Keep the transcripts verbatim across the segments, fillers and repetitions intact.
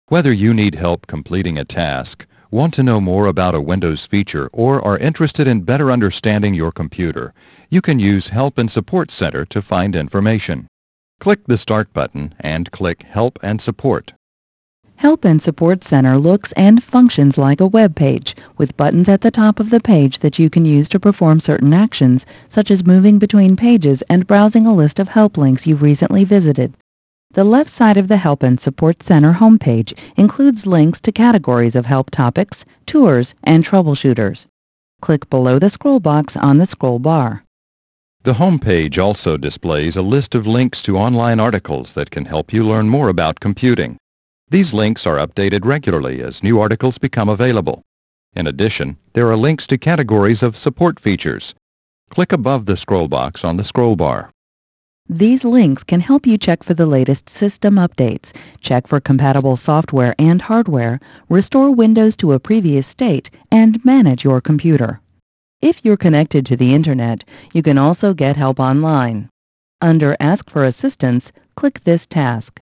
Whether you need help completing a task, want to know more about a Windows feature, or are interested in better understanding your computer, you can use Help and Support Center to find information. Click the Start button and click Help and Support. Help and Support Center looks and functions like a web page, with buttons at the top of the page that you can use to perform certain actions, such as moving between pages and browsing a list of help links you've recently visited. The left side of the Help and Support Center homepage includes links to categories of help topics, tours, and troubleshooters. Click below the scroll box on the scroll bar. The home page also displays a list of links to online articles that can help you learn more about computing. These links are updated regularly as new articles become available. In addition, there are links to categories of support features. Click above the scroll box on the scroll bar. These links can help you check for the latest system updates, check for compatible software and hardware, restore Windows to a previous state, and manage your computer. If you're connected to the Internet, you can also get help online. Under Ask for Assistance, click this task.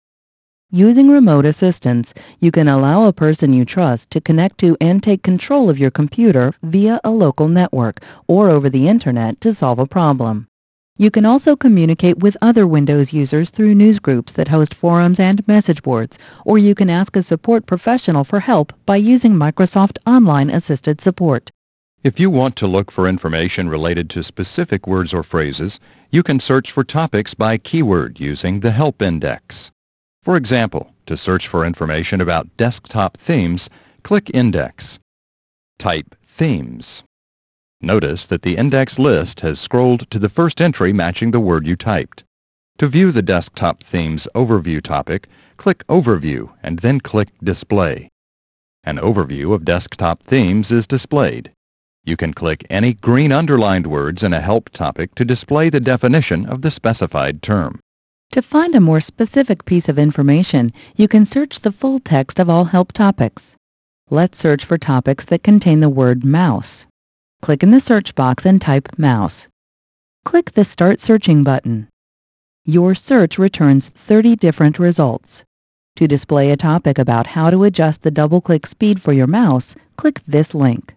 Using remote assistance, you can allow a person you trust to connect to and take control of your computer via a local network or over the Internet to solve a problem. You can also communicate with other Windows users through newsgroups that host forums and message boards, or you can ask a support professional for help by using Microsoft Online Assisted Support. If you want to look for information related to specific words or phrases, you can search for topics by keyword using the Help Index. For example, to search for information about desktop themes, click Index. Type Themes. Notice that the index list has scrolled to the first entry matching the word you typed. To view the Desktop Themes Overview topic, click Overview and then click Display. An overview of desktop themes is displayed. You can click any green underlined words in a help topic to display the definition of the specified term. To find a more specific piece of information, you can search the full text of all help topics. Let's search for topics that contain the word mouse. Click in the search box and type mouse. Click the Start Searching button. Your search returns thirty different results. To display a topic about how to adjust the double-click speed for your mouse, click this link.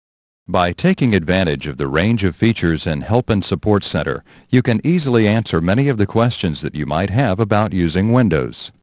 By taking advantage of the range of features in Help and Support Center, you can easily answer many of the questions that you might have about using Windows.